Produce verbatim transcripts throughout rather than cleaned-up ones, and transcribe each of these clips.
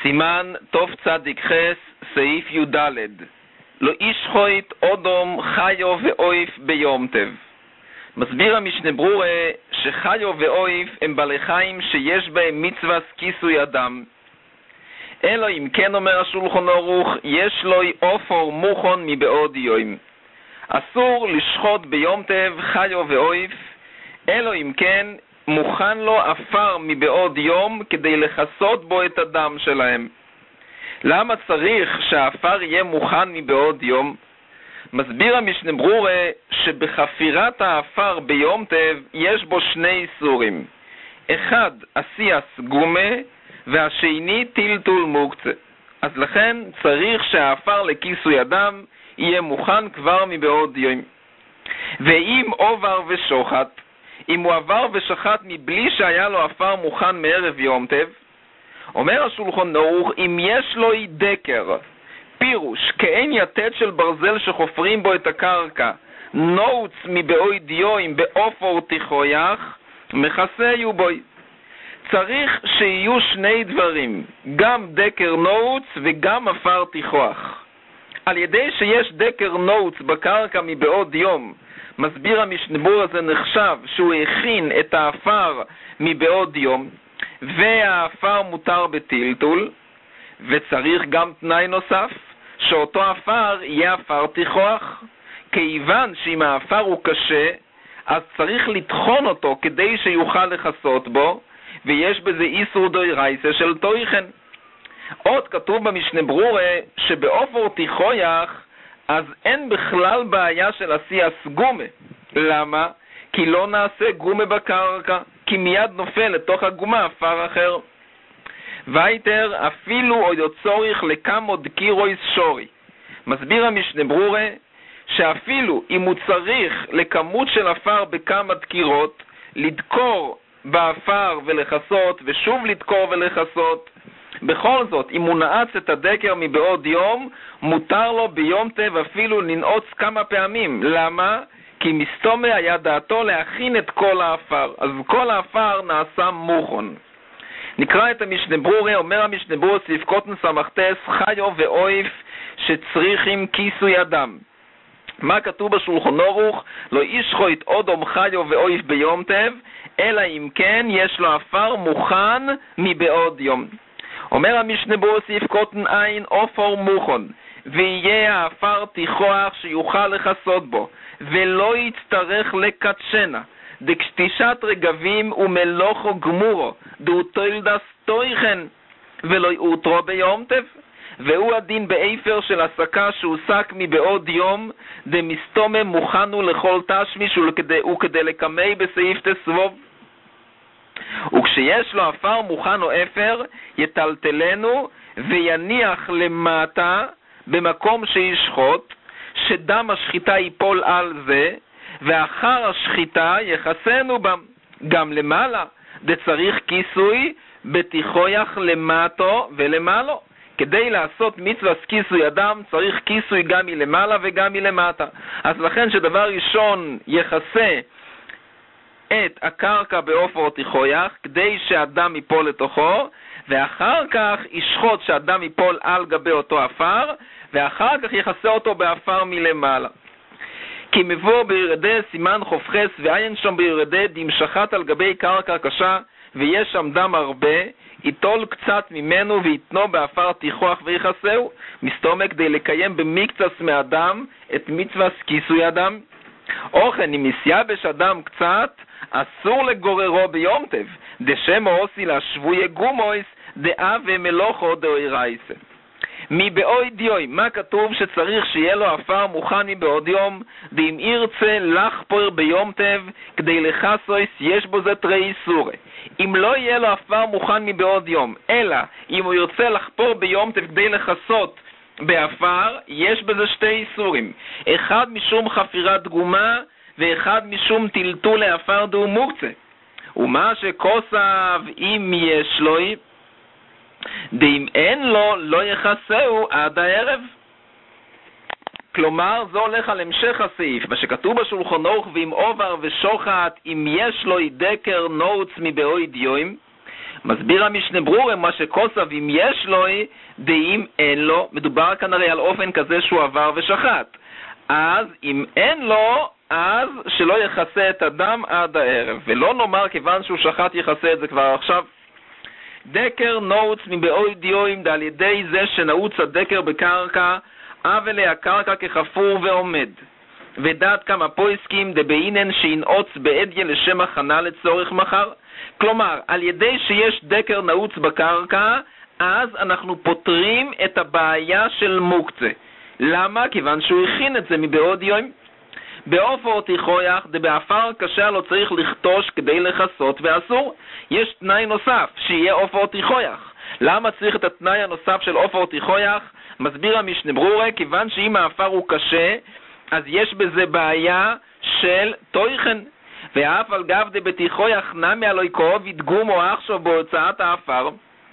סימן טוב צדיק חס, סעיף י"ד. לא ישחוט אודום חיו ואויף ביום טב. מסביר המשנה ברורה שחיו ואויף הם בעלי חיים שיש בהם מצווה כיסוי אדם. אלא אם כן אומר השולחן ערוך, יש לו אופור מוכן מבעוד יום. אסור לשחוט ביום טב חיו ואויף, אלא אם כן מוכן לו אפר מבעוד יום כדי לחסות בו את הדם שלהם. למה צריך שהאפר יהיה מוכן מבעוד יום? מסביר המשנה ברורה שבחפירת האפר ביום טב יש בו שני איסורים. אחד, עשייה סגומה, והשני טלטול מוקצה. אז לכן צריך שהאפר לכיסוי אדם יהיה מוכן כבר מבעוד יום. ואם עובר ושוחט, אם הוא עבר ושחט מבלי שהיה לו אפר מוכן מערב יום טב, אומר השולחן ערוך, אם יש לו דקר, פירוש, כאין יתד של ברזל שחופרים בו את הקרקע, נוץ מבעוד יום באופור תיכויח, מכסה יהיו בוי. צריך שיהיו שני דברים, גם דקר נוץ וגם אפר תיכוח. על ידי שיש דקר נוץ בקרקע מבעוד יום, מסביר המשנה ברורה הזה נחשב שהוא הכין את האפר מבעוד יום, והאפר מותר בטלטול, וצריך גם תנאי נוסף, שאותו אפר יהיה אפר תיכוח, כיוון שאם האפר הוא קשה, אז צריך לטחון אותו כדי שיוכל לחסות בו, ויש בזה איסור דאורייתא של טויכן. עוד כתוב במשנה ברורה שבאופור תיכויח אז אין בכלל בעיה של עשייה סגומה. למה? כי לא נעשה גומה בקרקע, כי מיד נופל לתוך הגומה אפר אחר. וייתר אפילו עוד צורך לכמה דקירויס שורי. מסביר המשנה ברורה שאפילו אם הוא צריך לכמות של אפר בכמה דקירות, לדקור באפר ולחסות ושוב לדקור ולחסות, בכל זאת, אם הוא נעץ את הדקר מבעוד יום, מותר לו ביום טב אפילו לנעוץ כמה פעמים. למה? כי מסתומה היה דעתו להכין את כל האפר, אז כל האפר נעשה מוכן. נקרא את המשנה ברורה, אומר המשנה ברורה סעיף קוטן סמכתס, חיו ואויף שצריכים כיסוי אדם. מה כתוב בשולחן ערוך? לא ישחוט אודום חיו ואויף ביום טב, אלא אם כן יש לו אפר מוכן מבעוד יום. אומר המשנה ברורה סעיף קוטן עין אופור מוכן, ויהיה האפר תיכוח שיוכל לחסות בו, ולא יצטרך לקדשנה, דקשתישת רגבים ומלוכו גמורו, דו תולדס טויכן, ולא יאותרו ביום טב. והוא הדין באפר של הסקה שהוסק מבעוד יום, דמסתומה מוכנו לכל תשמיש וכדי לקמי בסעיף תסבוב. וכשיש לו אפר מוכן או אפר, יטלטלנו ויניח למטה במקום שישחוט, שדם השחיטה ייפול על זה, ואחר השחיטה יחסנו בם. גם למעלה, דצריך כיסוי בתיכויח למטו ולמעלו. כדי לעשות מצווה כיסוי אדם צריך כיסוי גם מלמעלה וגם מלמטה. אז לכן שדבר ראשון יחסה את הקרקע באופור תיכויח כדי שהדם ייפול לתוכו, ואחר כך ישחוט שהדם ייפול על גבי אותו אפר, ואחר כך יחסה אותו באפר מלמעלה. כי מבוא בירדה סימן חופכס ועין שם בירדה דמשחת על גבי קרקע קשה ויש שם דם הרבה, יטול קצת ממנו ויתנו באפר תיכוח ויחסהו, מסתומק כדי לקיים במקצת מהדם את מצווה כיסוי אדם. אוכן אם יסייבש אדם קצת, אסור לגוררו ביום טב, דשם עושי לשבוי גומויס, דאה ומלוכו דאורייתא. מבעוד יום, מה כתוב שצריך שיהיה לו אפר מוכן מבעוד יום? דאם ירצה לחפור ביום טב כדי לחסויס, יש בו זה תרי איסורי. אם לא יהיה לו אפר מוכן מבעוד יום, אלא אם הוא ירצה לחפור ביום טב כדי לחסות באפר, יש בזה שתי איסורים. אחד משום חפירת גומה, ואחד משום טלטול לאפר דו מוקצה. ומה שכוסב אם יש לו, דאם אין לו לא יחסהו עד הערב. כלומר, זה הולך על המשך הסעיף, מה שכתוב בשולחן ערוך, ואם עובר ושוחט, אם יש לו דקר נוץ מבעוד יום, מסביר המשנה ברורה, מה שכוסף אם יש לו, דאם אין לו, מדובר כאן הרי על אופן כזה שהוא עבר ושחט. אז אם אין לו, אז שלא יחסה את הדם עד הערב, ולא נאמר כיוון שהוא שחט יחסה את זה כבר עכשיו. דקר נעוץ מבעוד דיועים, על ידי זה שנעוץ הדקר בקרקע, אבל הקרקע כחפור ועומד. ודעת כמה פויסקים דבעינן שינעוץ בעדיה לשם הכנה לצורך מחר. כלומר, על ידי שיש דקר נעוץ בקרקע, אז אנחנו פותרים את הבעיה של מוקצה. למה? כיוון שהוא הכין את זה מבעוד יום. באופר תיכויח, דבאפר קשה לא צריך לכתוש כדי לחסות ואסור. יש תנאי נוסף, שיהיה אופר תיכויח. למה צריך את התנאי הנוסף של אופר תיכויח? מסביר המשנה ברורה, כיוון שאם האפר הוא קשה, אז יש בזה בעיה של תויכן. ואף על גב דבתיכויח נמי עלוי כאוב ידגום או עכשיו בהוצאת האפר.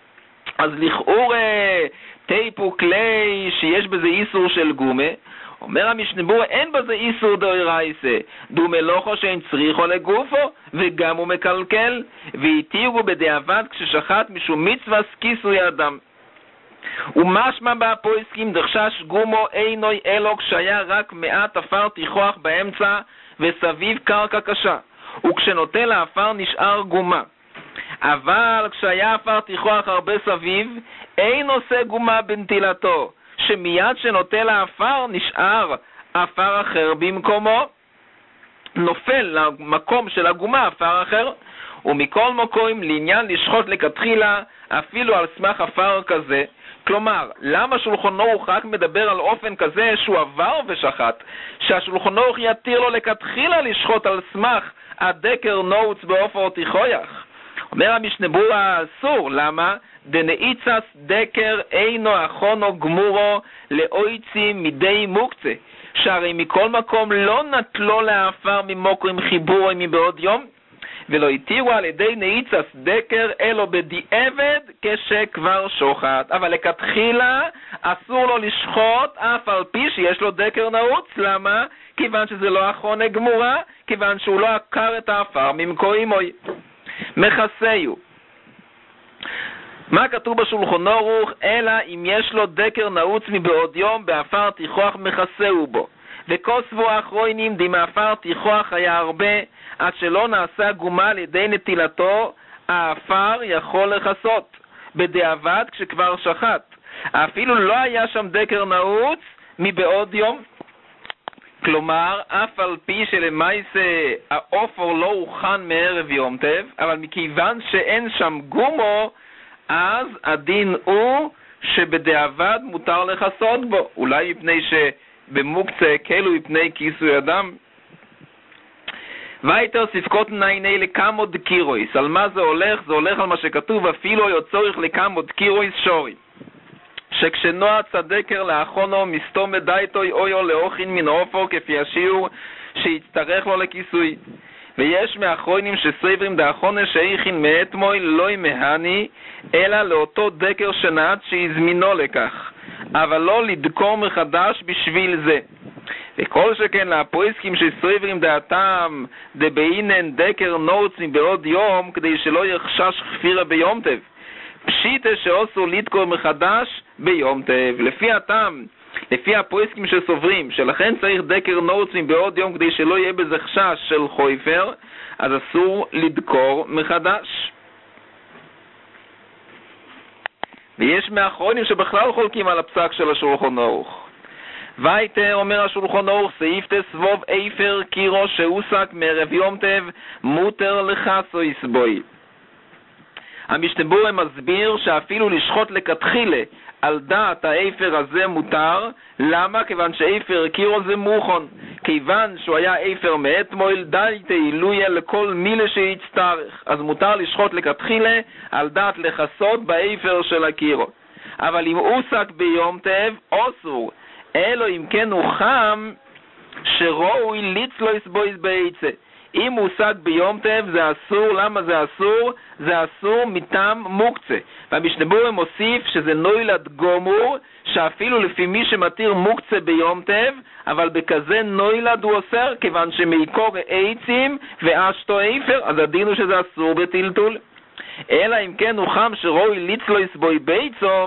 אז לכאור טייפו כלי שיש בזה איסור של גומה, אומר המשנה ברורה, אין בזה איסור דאורייסה, דו מלוכו שאין צריכו לגופו, וגם הוא מקלקל, והתירו בדיעבד כששחט משום מצווה כיסוי אדם. ומשמע בהפויסקים דחשש גומו אינוי אלו כשהיה רק מעט אפר תיכוח באמצע וסביב קרקע קשה, וכשנוטל האפר נשאר גומה. אבל כשהיה אפר תיכוח הרבה סביב, אין עושה גומה בנטילתו, שמיד שנוטל האפר נשאר אפר אחר במקומו, נופל למקום של הגומה אפר אחר, ומכל מקום לעניין לשחוט לכתחילה אפילו על סמך אפר כזה. כלומר, למה שולחן ערוך רק מדבר על אופן כזה שהוא עבר ושחט? שהשולחן ערוך יתיר לו לכתחילה לשחוט על סמך הדקר נעוץ באופר תיכויח. אומר המשנה ברורה אסור, למה? דנאיצס דקר אינו אחונו גמורו לאויצי מדי מוקצה, שהרי מכל מקום לא נטלו לאפר ממוקרים חיבורו מבעוד יום, ולא התירו על ידי נאיצס דקר אלו בדיעבד כשכבר שוחט. אבל לכתחילה אסור לו לשחוט אף על פי שיש לו דקר נעוץ. למה? כיוון שזה לא אחונה גמורה, כיוון שהוא לא עקר את האפר ממקורים מוי. מחסיו, מה כתוב בשולחן ערוך? אלא אם יש לו דקר נעוץ מבעוד יום באפר תיכוח מחסהו בו. וכוסבו האחרונים דמאפר תיכוח היה הרבה, עד שלא נעשה גומה על ידי נטילתו, האפר יכול לחסות בדיעבד כשכבר שחט, אפילו לא היה שם דקר נעוץ מבעוד יום. כלומר, אף על פי שלמעשה האופר לא הוכן מערב יום טב, אבל מכיוון שאין שם גומו, אז הדין הוא שבדיעבד מותר לחסות בו, אולי מפני שבמוקצה כאילו מפני כיסוי אדם. ויתר ספקות נייני לכמו דקירויס. על מה זה הולך? זה הולך על מה שכתוב, אפילו יהיה צורך לכמו דקירויס שורי, שכשנוע צדקר לאחונו מסתום דייטוי אויו לאוכין מן אופו כפי השיעור שיצטרך לו לכיסוי. ויש מאחרונים שסברים דאחונה שאיכין מאתמוי לא מהני אלא לאותו דקר שנעד שהזמינו לכך, אבל לא לדקור מחדש בשביל זה. וכל שכן להפויסקים שסברים דעתם דבעינן דקר נעוץ מבעוד יום, כדי שלא יחשש חפירה ביום טב, פשיטה שעושו לדקור מחדש ביום טב. לפי הטעם, לפי הפויסקים שסוברים שלכן צריך דקר נעוץ מבעוד יום כדי שלא יהיה בזה חשש של חויפר, אז אסור לדקור מחדש. ויש מאחרונים שבכלל חולקים על הפסק של השולחן ערוך. ויתר אומר השולחן ערוך, סעיף תסבוב איפר קירו שהוסק מערב יום טב מותר לחסו יסבוי. המשנה ברורה מסביר שאפילו לשחוט לכתחילה על דעת האיפר הזה מותר. למה? כיוון שאיפר קירו זה מוכן, כיוון שהוא היה איפר מאתמול די תעילויה לכל מילה שיצטרך, אז מותר לשחוט לכתחילה על דעת לחסות באיפר של הקירו. אבל אם הוסק ביום טב אסור, אלו אם כן הוא חם שראוי ליצלו יסבויס בעיצה. אם הושג ביום טב זה אסור. למה זה אסור? זה אסור מטעם מוקצה. והמשנה ברורה מוסיף שזה נוילד גומור, שאפילו לפי מי שמתיר מוקצה ביום טב, אבל בכזה נוילד הוא אוסר, כיוון שמעיקור עצים ואשתו איפר, אז הדין הוא שזה אסור בטלטול. אלא אם כן הוא חם שראוי ליצלויס בוי ביצו,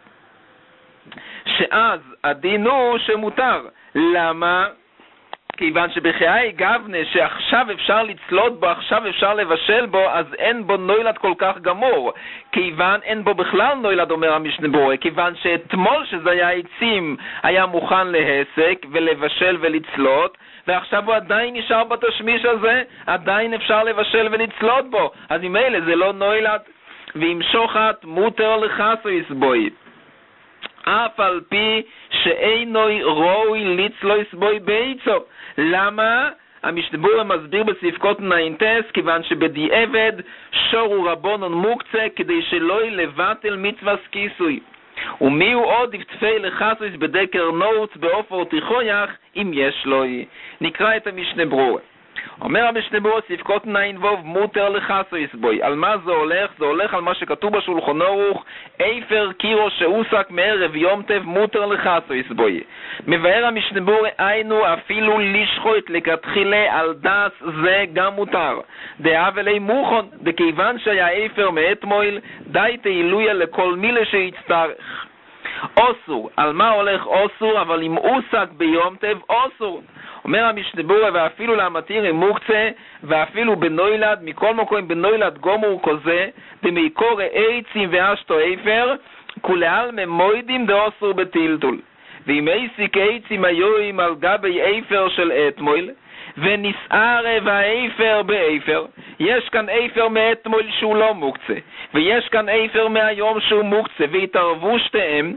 שאז הדין הוא שמותר. למה? כיוון שבחיי גבנה שעכשיו אפשר לצלות בו, עכשיו אפשר לבשל בו, אז אין בו נוילד כל כך גמור. כיוון אין בו בכלל נוילד, אומר המשנה ברורה, כיוון שאתמול שזה היה עצים היה מוכן להסק ולבשל ולצלות, ועכשיו הוא עדיין נשאר בתשמיש הזה, עדיין אפשר לבשל ולצלות בו, אז ממילא זה לא נוילד. ועם שוחט מותר לחסויס בוי, אף על פי שאינוי ראוי ליצלויס בוי ביצו. למה? המשנה ברורה מסביר בספקות ניינטס, כיוון שבדיעבד שורו רבונון מוקצה כדי שלא לבטל מצווה כיסוי. ומי הוא עוד יפתפי לחסויס בדקר נוץ באופר תיכויח אם יש לו. נקרא את המשנה ברורה. אומר המשנה ברורה ספקות נין ווב מותר לחסויס בוי. על מה זה הולך? זה הולך על מה שכתוב בשולחן ערוך, איפר קירו שאוסק מערב יום טב מותר לחסויס בוי. מבאר המשנה ברורה היינו אפילו לשחוט לכתחילה על דס זה גם מותר. דאב אלי מוכן, דכיוון שהיה איפר מאתמול, די תהילויה לכל מילה שיצטרך. אוסור, על מה הולך אוסור? אבל אם אוסק ביום טב אוסור. אומר המשנה ברורה ואפילו למתיר מוקצה, ואפילו בנוילד, מכל מקום בנוילד גומור כזה, דמיקור עצים ואשתו איפר, כולעל ממוידים דאוסור בטלטול. ואם עסיק עצים היואים על גבי איפר של אתמול, ונסער והאיפר באיפר, יש כאן איפר מאתמול שהוא לא מוקצה, ויש כאן איפר מהיום שהוא מוקצה, והתערבו שתיהם,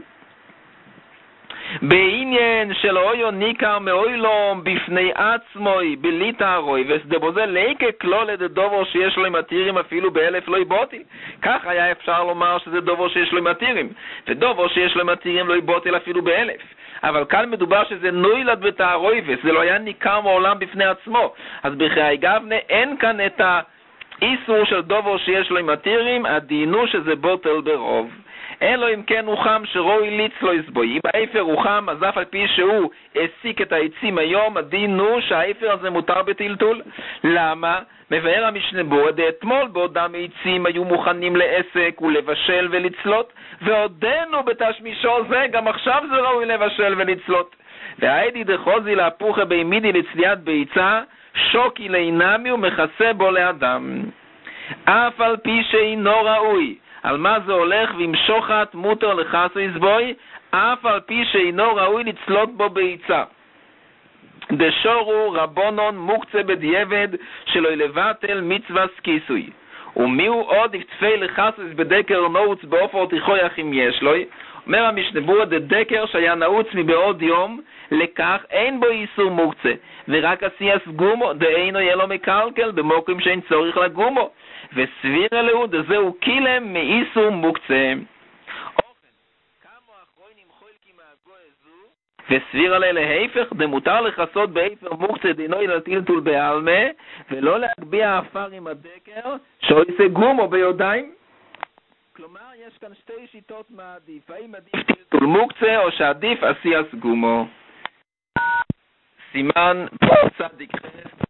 בעניין של אויו ניכר מאוילום בפני עצמוי בליטרוי וסדבוזה ליקה כלולה דדובר שיש לו מתירים אפילו באלף לא יבוטי. כך היה אפשר לומר שזה דובר שיש לו מתירים, ודובר שיש לו מתירים לא יבוטי אפילו באלף. אבל כאן מדובר שזה נוילד בתערוי וזה לא היה ניכר מעולם בפני עצמו. אז בחיי גבנה אין כאן את האיסור של דובר שיש לו מתירים, הדינו שזה בוטל ברוב. אלו אם כן הוא חם שרוי ליצלויס בוי. אם האיפר הוא חם, אז אף על פי שהוא העסיק את העצים היום, הדין הוא שהאיפר הזה מותר בטלטול. למה? מבאר המשנה ברורה דאתמול בעודם העצים היו מוכנים לעסק ולבשל ולצלות, ועודנו בתשמישו זה, גם עכשיו זה ראוי לבשל ולצלות. והאידי דחוזי להפוכה בימידי לצליית ביצה, שוקי לעינמי ומכסה בו לאדם. אף על פי שאינו ראוי. על מה זה הולך? ועם שוחט מותר לחסויס בוי, אף על פי שאינו ראוי לצלות בו ביצה. דשורו רבונון מוקצה בדיעבד שלא לבטל מצווה כיסוי. ומי הוא עוד יפתפי לחסויס בדקר נעוץ באופר תיכויח אם יש לו? אומר המשנה ברורה דדקר שהיה נעוץ מבעוד יום, לכך אין בו איסור מוקצה, ורק עשייס גומו דאינו יהיה לו מקלקל במוקרים שאין צורך לגומו. וסביר אלוהו דזהו קילם מאיסור מוקצה. וסביר עליה להיפך דמותר לחסות באיפר מוקצה דינוי לטלטול בעלמה, ולא להגביע אפר עם הדקר שעושה גומו ביודיים. כלומר יש כאן שתי שיטות מה עדיף, האם עדיף טלטול מוקצה או שעדיף עשייס גומו. סימן צדיק חס